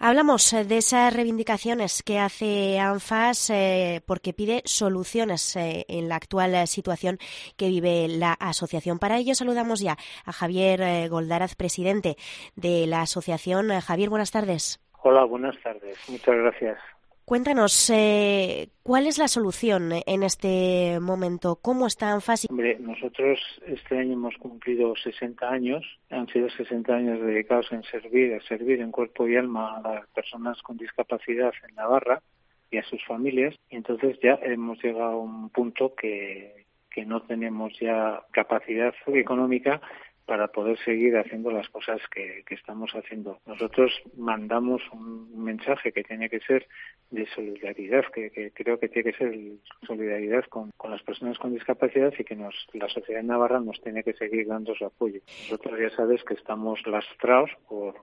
Hablamos de esas reivindicaciones que hace ANFAS porque pide soluciones en la actual situación que vive la asociación. Para ello saludamos ya a Javier Goldaraz, presidente de la asociación. Javier, buenas tardes. Hola, buenas tardes. Muchas gracias. Cuéntanos, ¿cuál es la solución en este momento? ¿Cómo está ANFAS? Hombre, nosotros este año hemos cumplido 60 años. Han sido 60 años dedicados a servir en cuerpo y alma a las personas con discapacidad en Navarra y a sus familias. Y entonces ya hemos llegado a un punto que no tenemos ya capacidad económica para poder seguir haciendo las cosas que estamos haciendo. Nosotros mandamos un mensaje que tiene que ser de solidaridad, que creo que tiene que ser solidaridad con las personas con discapacidad y que la sociedad navarra nos tiene que seguir dando su apoyo. Nosotros ya sabes que estamos lastrados por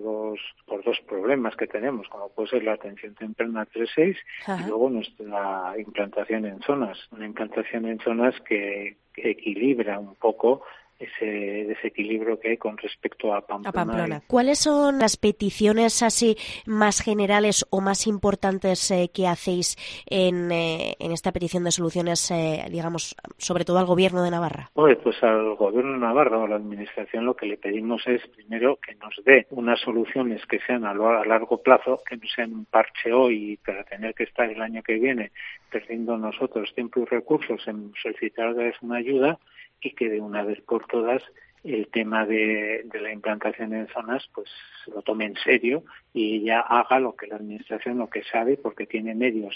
dos problemas que tenemos, como puede ser la atención temprana 3-6 y luego nuestra implantación en zonas. Una implantación en zonas que equilibra un poco ese desequilibrio que hay con respecto a Pamplona. ¿Cuáles son las peticiones así más generales o más importantes que hacéis en esta petición de soluciones, digamos, sobre todo al Gobierno de Navarra? Pues al Gobierno de Navarra o a la Administración lo que le pedimos es, primero, que nos dé unas soluciones que sean a largo plazo, que no sean un parche hoy para tener que estar el año que viene perdiendo nosotros tiempo y recursos en solicitarles una ayuda, y que de una vez por todas el tema de la implantación en zonas pues lo tome en serio y ella haga lo que la Administración lo que sabe, porque tiene medios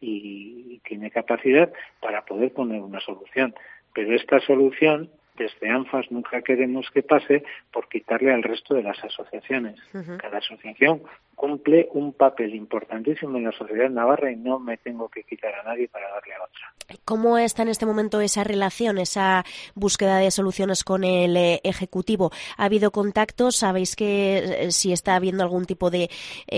y tiene capacidad para poder poner una solución. Pero esta solución, desde ANFAS, nunca queremos que pase por quitarle al resto de las asociaciones. Cada asociación cumple un papel importantísimo en la sociedad navarra y no me tengo que quitar a nadie para darle a otra. ¿Cómo está en este momento esa relación, esa búsqueda de soluciones con el Ejecutivo? ¿Ha habido contactos? ¿Sabéis que si está habiendo algún tipo de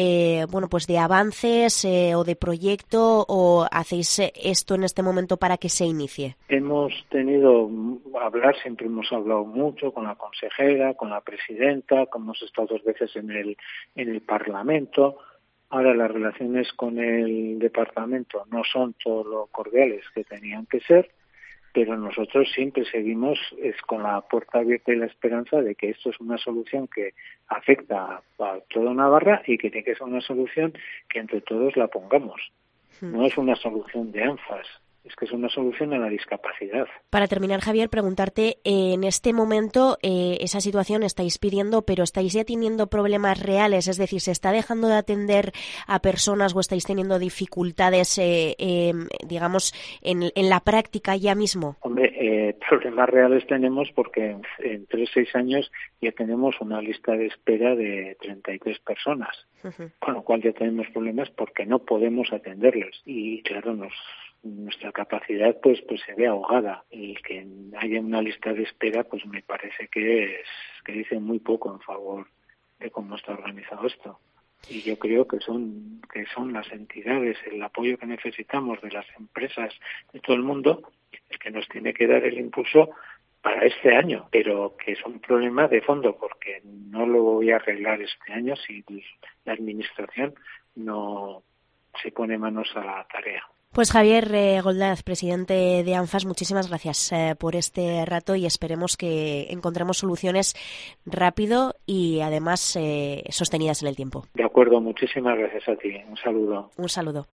de avances o de proyecto, o hacéis esto en este momento para que se inicie? Hemos tenido siempre hemos hablado mucho con la consejera, con la presidenta, hemos estado 2 veces en el Parlamento. Ahora las relaciones con el departamento no son todo lo cordiales que tenían que ser, pero nosotros siempre seguimos con la puerta abierta y la esperanza de que esto es una solución que afecta a toda Navarra y que tiene que ser una solución que entre todos la pongamos. No es una solución de ANFAS. Es que es una solución a la discapacidad. Para terminar, Javier, preguntarte, en este momento esa situación estáis pidiendo, pero ¿estáis ya teniendo problemas reales? Es decir, ¿se está dejando de atender a personas o estáis teniendo dificultades, digamos, en la práctica ya mismo? Hombre, problemas reales tenemos porque en 3-6 años ya tenemos una lista de espera de 33 personas, con lo cual ya tenemos problemas porque no podemos atenderles. Y claro, nuestra capacidad pues se ve ahogada, y que haya una lista de espera pues me parece que dice muy poco en favor de cómo está organizado esto. Y yo creo que son las entidades, el apoyo que necesitamos de las empresas, de todo el mundo, el que nos tiene que dar el impulso para este año, pero que es un problema de fondo, porque no lo voy a arreglar este año si la Administración no se pone manos a la tarea. Pues Javier Goldaraz, presidente de ANFAS, muchísimas gracias por este rato y esperemos que encontremos soluciones rápido y además sostenidas en el tiempo. De acuerdo, muchísimas gracias a ti. Un saludo. Un saludo.